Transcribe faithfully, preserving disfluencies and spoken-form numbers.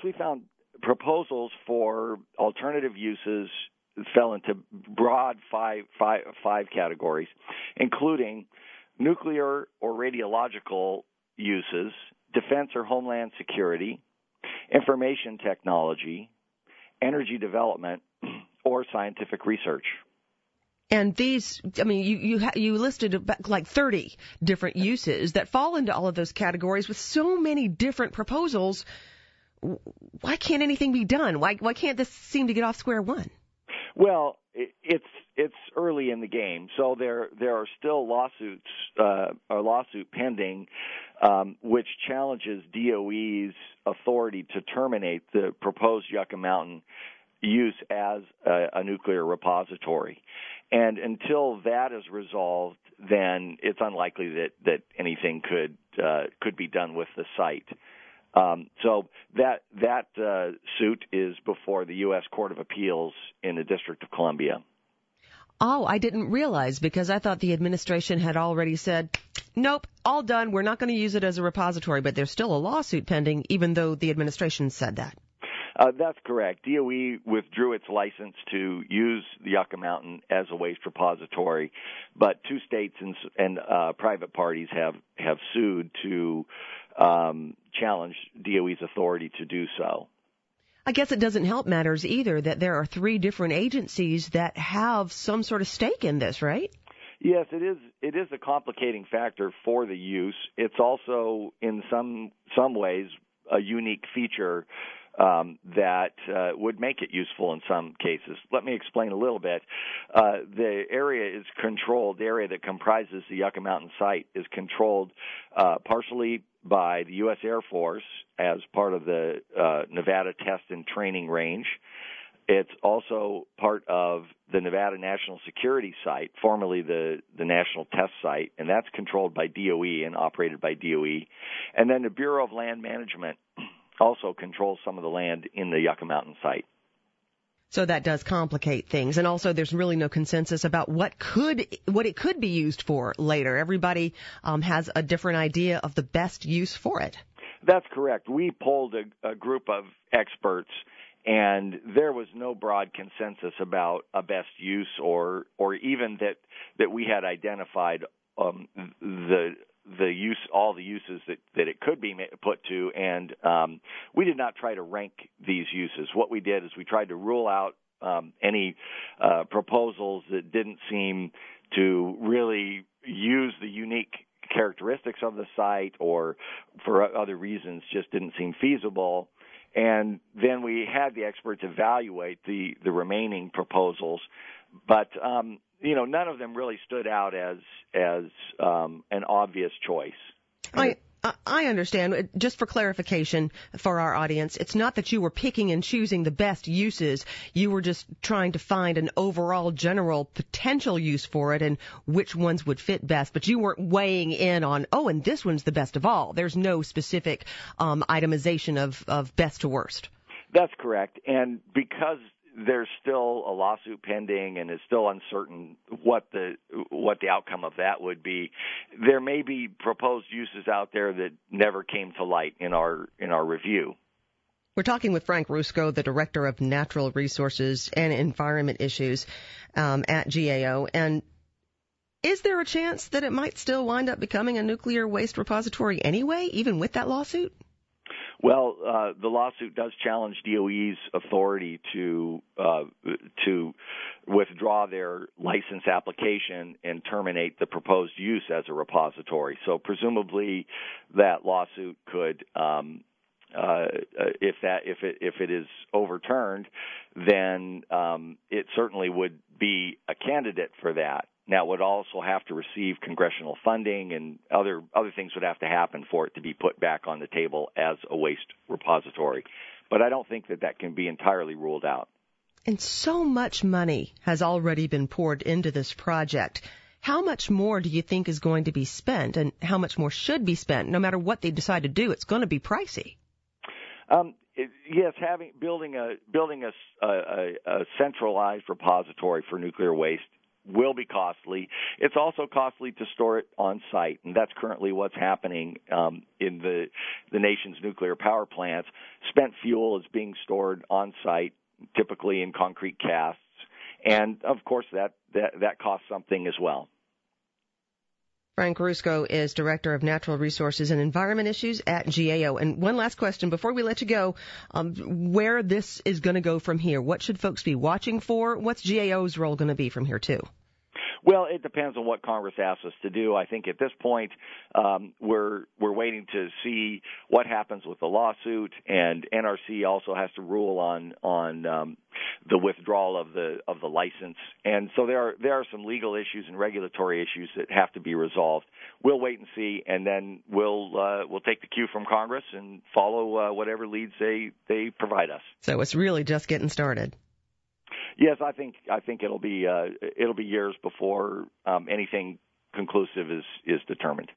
we found proposals for alternative uses fell into broad five, five, five categories, including nuclear or radiological uses, defense or homeland security, information technology, energy development, or scientific research. And these, I mean, you you, ha- you listed about like thirty different uses that fall into all of those categories with so many different proposals. Why can't anything be done? Why why can't this seem to get off square one? Well, it's it's early in the game, so there there are still lawsuits, uh, a lawsuit pending, um, which challenges D O E's authority to terminate the proposed Yucca Mountain use as a, a nuclear repository. And until that is resolved, then it's unlikely that, that anything could uh, could be done with the site. Um, so that that uh, suit is before the U S Court of Appeals in the District of Columbia. Oh, I didn't realize, because I thought the administration had already said, nope, all done, we're not going to use it as a repository, but there's still a lawsuit pending, even though the administration said that. Uh, that's correct. D O E withdrew its license to use the Yucca Mountain as a waste repository, but two states and, and uh, private parties have, have sued to um, challenge D O E's authority to do so. I guess it doesn't help matters either that there are three different agencies that have some sort of stake in this, right? Yes, it is. It is a complicating factor for the use. It's also, in some some ways, a unique feature Um, that uh, would make it useful in some cases. Let me explain a little bit. Uh, the area is controlled, the area that comprises the Yucca Mountain site is controlled uh, partially by the U S Air Force as part of the uh, Nevada Test and Training Range. It's also part of the Nevada National Security Site, formerly the, the National Test Site, and that's controlled by D O E and operated by D O E. And then the Bureau of Land Management also controls some of the land in the Yucca Mountain site. So that does complicate things. And also there's really no consensus about what could what it could be used for later. Everybody um, has a different idea of the best use for it. That's correct. We polled a, a group of experts, and there was no broad consensus about a best use or or even that, that we had identified um, the the use, all the uses that, that it could be put to, and um, we did not try to rank these uses. What we did is we tried to rule out um, any uh, proposals that didn't seem to really use the unique characteristics of the site or for other reasons just didn't seem feasible. And then we had the experts evaluate the, the remaining proposals, but um, you know, none of them really stood out as as um, an obvious choice. I I understand. Just for clarification for our audience, it's not that you were picking and choosing the best uses. You were just trying to find an overall general potential use for it and which ones would fit best. But you weren't weighing in on, oh, and this one's the best of all. There's no specific um, itemization of, of best to worst. That's correct. And because there's still a lawsuit pending and it's still uncertain what the what the outcome of that would be, there may be proposed uses out there that never came to light in our in our review. We're talking with Frank Rusco, the Director of Natural Resources and Environment Issues um, at G A O. And is there a chance that it might still wind up becoming a nuclear waste repository anyway, even with that lawsuit? Well, uh, the lawsuit does challenge D O E's authority to uh, to withdraw their license application and terminate the proposed use as a repository. So presumably, that lawsuit could, um, uh, if that if it if it is overturned, then um, it certainly would be a candidate for that. Now, it would also have to receive congressional funding, and other other things would have to happen for it to be put back on the table as a waste repository. But I don't think that that can be entirely ruled out. And so much money has already been poured into this project. How much more do you think is going to be spent, and how much more should be spent? No matter what they decide to do, it's going to be pricey. Um, it, yes, having building a building a, a, a centralized repository for nuclear waste will be costly. It's also costly to store it on site, and that's currently what's happening um, in the the nation's nuclear power plants. Spent fuel is being stored on site, typically in concrete casts, and of course that that, that costs something as well. Frank Rusco is Director of Natural Resources and Environment Issues at G A O. And one last question before we let you go, um, where this is going to go from here. What should folks be watching for? What's G A O's role going to be from here, too? Well, it depends on what Congress asks us to do. I think at this point, um, we're we're waiting to see what happens with the lawsuit, and N R C also has to rule on on um, the withdrawal of the of the license. And so there are there are some legal issues and regulatory issues that have to be resolved. We'll wait and see, and then we'll uh, we'll take the cue from Congress and follow uh, whatever leads they they provide us. So it's really just getting started. Yes, I think I think it'll be uh, it'll be years before um, anything conclusive is is determined.